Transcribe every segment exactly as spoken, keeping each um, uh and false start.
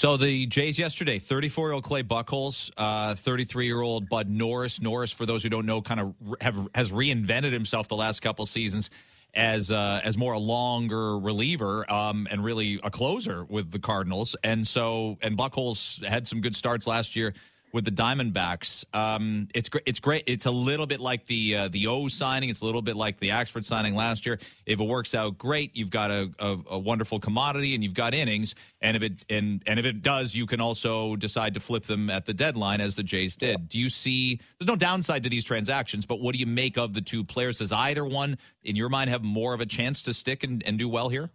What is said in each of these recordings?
So the Jays yesterday, thirty-four-year-old Clay Buchholz, uh, thirty-three-year-old Bud Norris. Norris, for those who don't know, kind of have has reinvented himself the last couple seasons as uh, as more a longer reliever um, and really a closer with the Cardinals. And so, and Buchholz had some good starts last year with the Diamondbacks. Um, it's great. It's great. It's a little bit like the uh, the O signing. It's a little bit like the Axford signing last year. If it works out, great. You've got a, a, a wonderful commodity, and you've got innings. And if it and and if it does, you can also decide to flip them at the deadline, as the Jays did. Do you see? There's no downside to these transactions, but what do you make of the two players? Does either one, in your mind, have more of a chance to stick and, and do well here?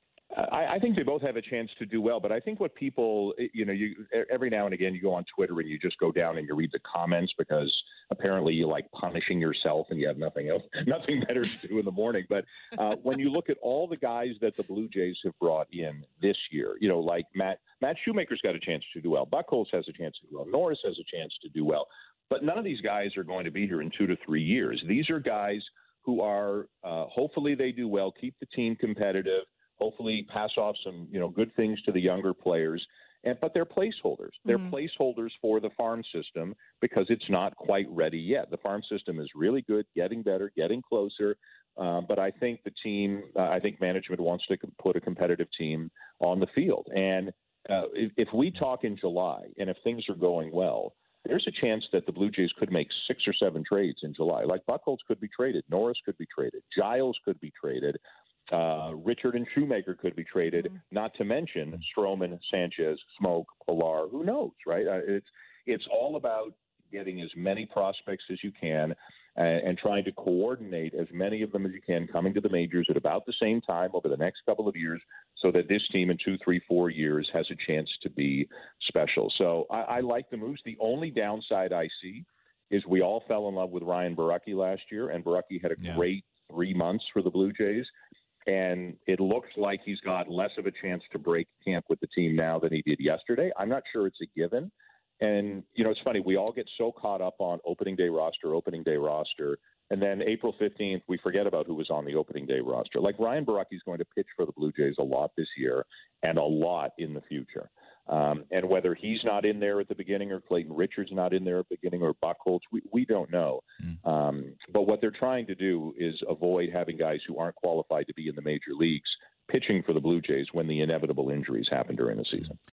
I, I think they both have a chance to do well, but I think what people, you know, you every now and again you go on Twitter and you just go down and you read the comments because apparently you like punishing yourself and you have nothing else, nothing better to do in the morning. But uh, when you look at all the guys that the Blue Jays have brought in this year, you know, like Matt Matt Shoemaker's got a chance to do well, Buchholz has a chance to do well, Norris has a chance to do well, but none of these guys are going to be here in two to three years. These are guys who are uh, hopefully they do well, keep the team competitive. Hopefully pass off some, you know, good things to the younger players. And, but they're placeholders. They're mm-hmm. placeholders for the farm system because it's not quite ready yet. The farm system is really good, getting better, getting closer. Uh, but I think the team, uh, I think management wants to put a competitive team on the field. And uh, if, if we talk in July and if things are going well, there's a chance that the Blue Jays could make six or seven trades in July. Like Buchholz could be traded. Norris could be traded. Giles could be traded. Uh, Richard and Shoemaker could be traded, mm-hmm. not to mention Stroman, Sanchez, Smoke, Pilar. Who knows, right? Uh, it's it's all about getting as many prospects as you can and, and trying to coordinate as many of them as you can coming to the majors at about the same time over the next couple of years so that this team in two, three, four years has a chance to be special. So I, I like the moves. The only downside I see is we all fell in love with Ryan Borucki last year, and Borucki had a yeah. great three months for the Blue Jays. And it looks like he's got less of a chance to break camp with the team now than he did yesterday. I'm not sure it's a given. And, you know, it's funny. We all get so caught up on opening day roster, opening day roster. And then April fifteenth, we forget about who was on the opening day roster. Like Ryan Borucki is going to pitch for the Blue Jays a lot this year and a lot in the future. Um, and whether he's not in there at the beginning or Clayton Richards not in there at the beginning or Buchholz, we, we don't know. Mm. Um, but what they're trying to do is avoid having guys who aren't qualified to be in the major leagues pitching for the Blue Jays when the inevitable injuries happen during the season.